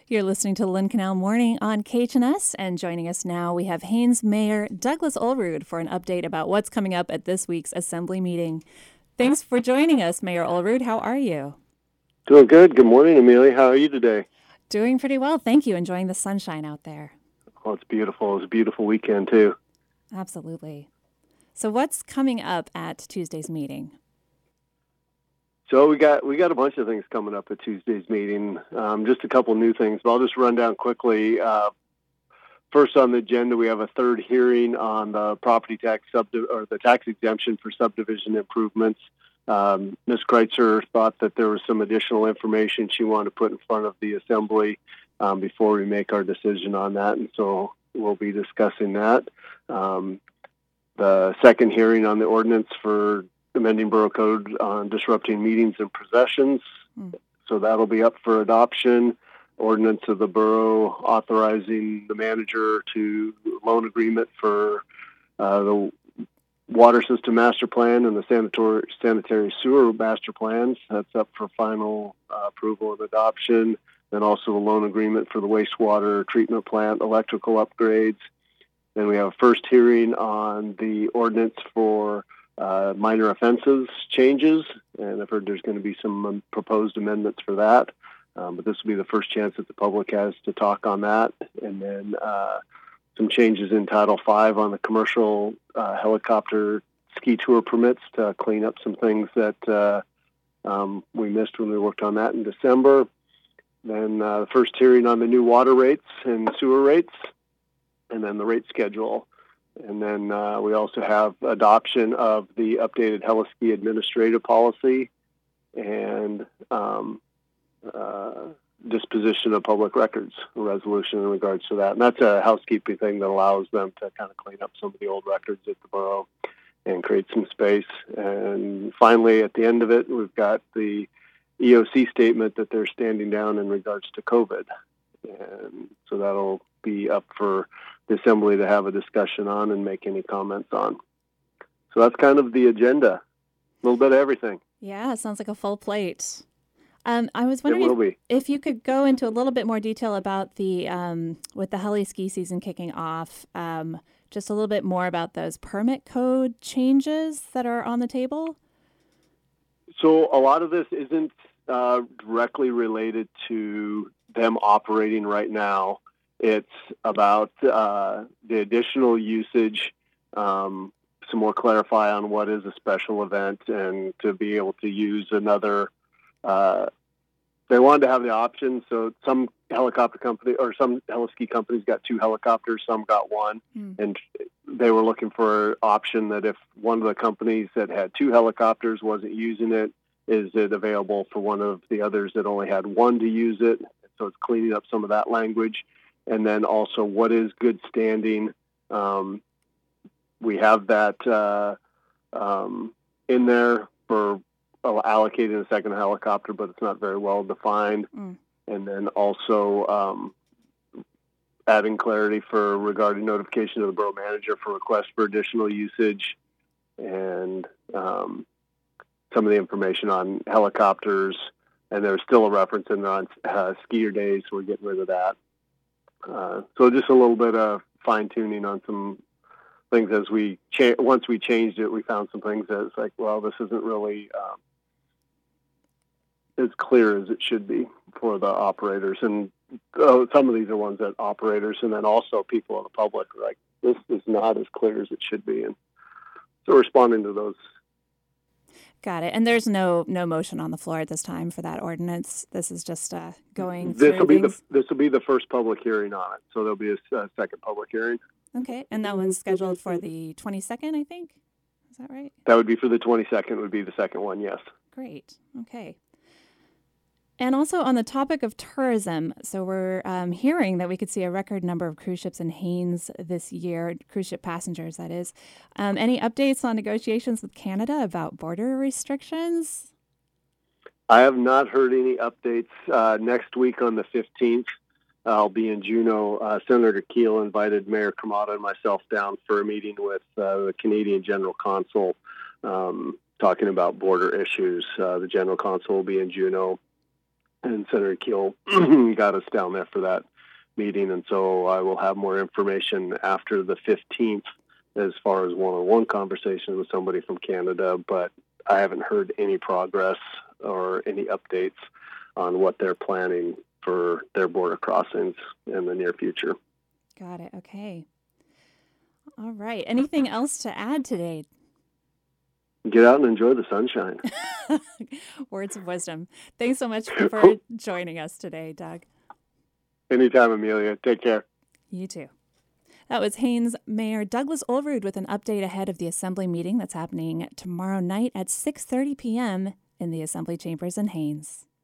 You're listening to Lynn Canal Morning on KHNS, and joining us now we have Haines Mayor Douglas Olerud for an update about what's coming up at this week's Assembly meeting. Thanks for joining us, Mayor Olerud. How are you? Doing good. Good morning, Amelia. How are you today? Doing pretty well, thank you. Enjoying the sunshine out there. Oh, it's beautiful. It was a beautiful weekend, too. Absolutely. So what's coming up at Tuesday's meeting? So we got a bunch of things coming up at Tuesday's meeting. Just a couple new things, but I'll just run down quickly. First on the agenda, we have a third hearing on the property tax the tax exemption for subdivision improvements. Ms. Kreitzer thought that there was some additional information she wanted to put in front of the Assembly before we make our decision on that, and so we'll be discussing that. The second hearing on the ordinance for amending Borough Code on disrupting meetings and processions. So that'll be up for adoption. Ordinance of the borough authorizing the manager to loan agreement for the water system master plan and the sanitary sewer master plans. That's up for final approval and adoption. Then also a loan agreement for the wastewater treatment plant, electrical upgrades. Then we have a first hearing on the ordinance for minor offenses changes, and I've heard there's going to be some proposed amendments for that. But this will be the first chance that the public has to talk on that. And then some changes in Title V on the commercial helicopter ski tour permits to clean up some things that we missed when we worked on that in December. Then the first hearing on the new water rates and sewer rates, and then the rate schedule. And then we also have adoption of the updated Heliski administrative policy and disposition of public records, a resolution in regards to that. And that's a housekeeping thing that allows them to kind of clean up some of the old records at the borough and create some space. And finally, at the end of it, we've got the EOC statement that they're standing down in regards to COVID. And so that'll be up for the Assembly to have a discussion on and make any comments on. So that's kind of the agenda. A little bit of everything. Yeah, it sounds like a full plate. I was wondering if you could go into a little bit more detail about the with the heli ski season kicking off, just a little bit more about those permit code changes that are on the table. So a lot of this isn't directly related to them operating right now. It's about the additional usage, some more clarify on what is a special event, and to be able to use another. They wanted to have the option, so some helicopter company or some heliski companies got 2 helicopters, some got 1, and they were looking for an option that if one of the companies that had 2 helicopters wasn't using it, is it available for one of the others that only had 1 to use it? So it's cleaning up some of that language. And then also, what is good standing? We have that in there for allocating a second helicopter, but it's not very well defined. And then also adding clarity regarding notification of the borough manager for requests for additional usage, and some of the information on helicopters. And there's still a reference in there on skier days, so we're getting rid of that. So just a little bit of fine-tuning on some things as once we changed it, we found some things that it's like, well, this isn't really as clear as it should be for the operators. And some of these are ones that operators, and then also people in the public are like, this is not as clear as it should be. And so responding to those. Got it. And there's no motion on the floor at this time for that ordinance. This is just going through things. This will be the first public hearing on it. So there'll be a second public hearing. Okay. And that one's scheduled for the 22nd, I think. Is that right? That would be for the 22nd would be the second one, yes. Great. Okay. And also on the topic of tourism, so we're hearing that we could see a record number of cruise ships in Haines this year, cruise ship passengers, that is. Any updates on negotiations with Canada about border restrictions? I have not heard any updates. Next week on the 15th, I'll be in Juneau. Senator Keel invited Mayor Kamada and myself down for a meeting with the Canadian General Consul talking about border issues. The General Consul will be in Juneau. and Senator Keel got us down there for that meeting. And so I will have more information after the 15th as far as one-on-one conversations with somebody from Canada, but I haven't heard any progress or any updates on what they're planning for their border crossings in the near future. Got it. Okay. All right. Anything else to add today? Get out and enjoy the sunshine. Words of wisdom. Thanks so much for joining us today, Doug. Anytime, Amelia. Take care. You too. That was Haines Mayor Douglas Ohlrud with an update ahead of the Assembly meeting that's happening tomorrow night at 6:30 p.m. in the Assembly Chambers in Haines.